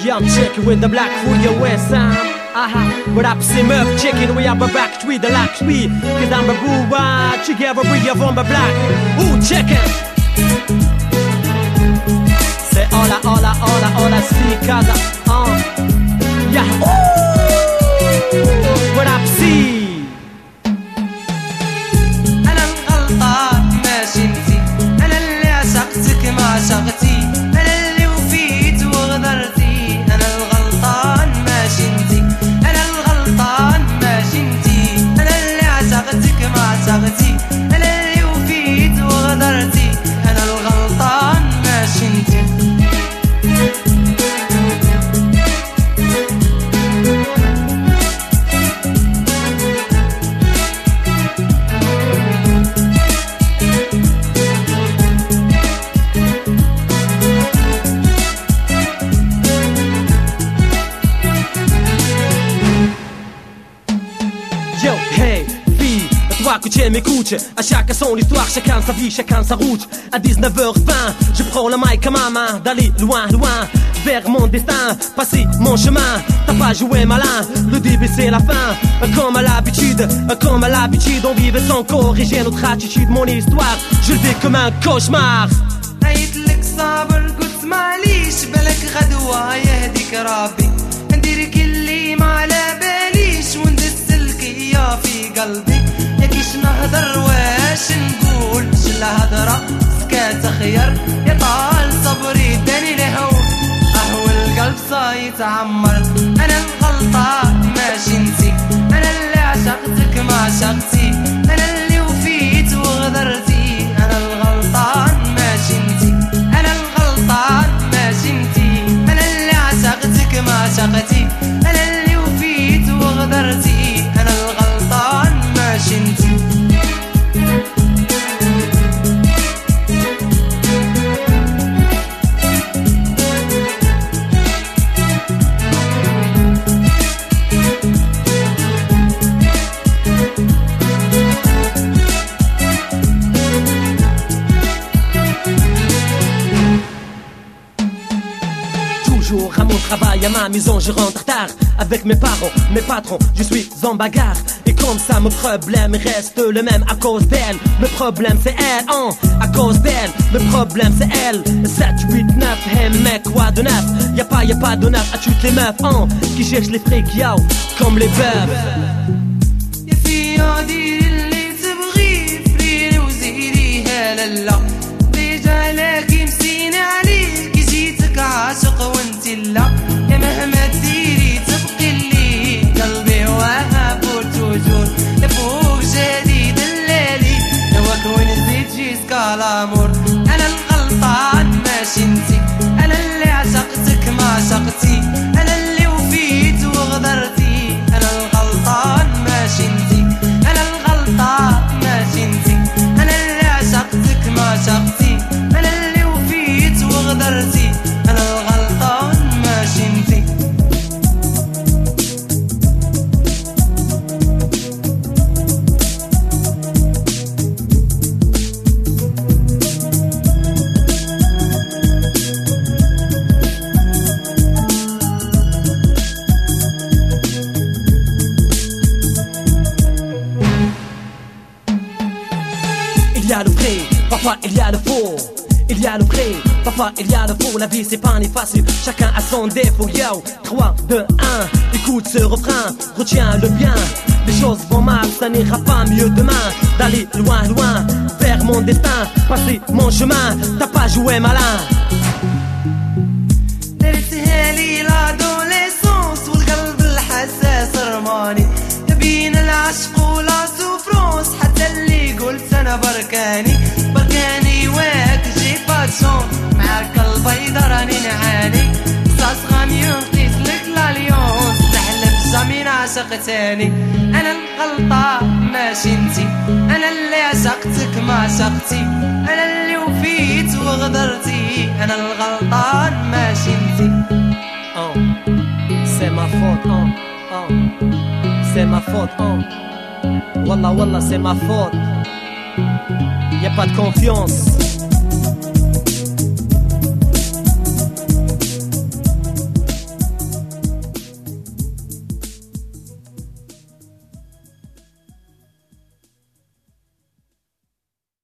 Yeah, I'm checking with the black food, your west Sam. What up, c'est meuf, checking, we have a back street, the lack street. Cause I'm a boo, together we are from the black. Ooh, checking. C'est hola, see, casa, yeah. Ooh, what up, see. أنا الغلطان ماشي انتي، أنا اللي عشقتك ما عشقتي، أنا اللي وفيت وغدرتي. أنا الغلطان ماشي انتي، أنا الغلطان ماشي انتي، أنا اللي عشقتك ما عشقتي، أنا اللي وفيت وغدرتي. أنا الغلطان ماشي انتي. Que tu m'écoutes, à chacun son histoire, chacun sa vie, chacun sa route. À 19h20, je prends la mic à ma main, d'aller loin, loin, vers mon destin, passer mon chemin. T'as pas joué malin, le début c'est la fin. Comme à l'habitude, on vivait sans corriger notre attitude. Mon histoire, je le vis comme un cauchemar. عيطلك صابر قلت معليش، بالك غدوة يهديك ربي، نديرك اللي ما على باليش، وندس الكيا في قلبي. ياكيش نهضر واش نقول، مش الهضرة سكات خير، يا طال صبري داني لهون، اهو القلب صايتعمر. انا الغلطان ماشي انتي، انا اللي عشقتك ما عشقتي، انا اللي وفيت وغدرتي. انا الغلطان ماشي انتي، انا الغلطان ماشي انتي، انا اللي عشقتك ما عشقتي، انا اللي وفيت وغدرتي. انا الغلطان ماشي انتي. À mon travail, à ma maison, je rentre tard. Avec mes parents, mes patrons, je suis en bagarre. Et comme ça, mon problème reste le même à cause d'elle. Le problème c'est elle, à cause d'elle. Le problème c'est elle. 7, 8, 9, hey mec, quoi de neuf? Y'a pas de neuf à toutes les meufs, qui cherchent les frics, yo, comme les bœufs. يا فيا ديري اللي تبغي، فريني وزيديها لالا، رجالك يمسيني عليك، جيتك عاشق وانتي لا. يا مهما ديري تبقي لي قلبي وهاب وتوجور، لفوق جديد الليلي نواك ونزيد جيسكا لامور. انا الغلطان ماشي انتي، انا اللي عشقتك ما عشقتي، انا اللي وفيت وغدرتي. انا الغلطان ماشي انتي، انا الغلطان ماشي انتي، انا اللي عشقتك ما عشقتي، انا اللي وفيت وغدرتي. انا الغلطان ماشي انتي. Il y a le vrai, parfois il y a le faux. Il y a le vrai, parfois il y a le faux. La vie c'est pas ni facile, chacun a son défaut. Yo, 3, 2, 1, écoute ce refrain, retiens-le bien. Les choses vont mal, ça n'ira pas mieux demain. D'aller loin, loin, vers mon destin, passer mon chemin, t'as pas joué malin. درتها لي لادوليسونس والقلب الحساس رماني، بين العشق ولا سوفرونس، حتى اللي قلت انا بركاني واك جي باتشون، معاك البيضة راني نعاني، صاص غاميون قيس لك لاليونس، تحلف جامي نعشق تاني. انا الغلطة ماشي انتي، انا اللي عشقتك ما عشقتي، انا اللي وفيت وغدرتي. انا الغلطان ماشي انتي. C'est ma faute, c'est ma faute, Wallah, wallah, c'est ma faute. Y'a pas de confiance.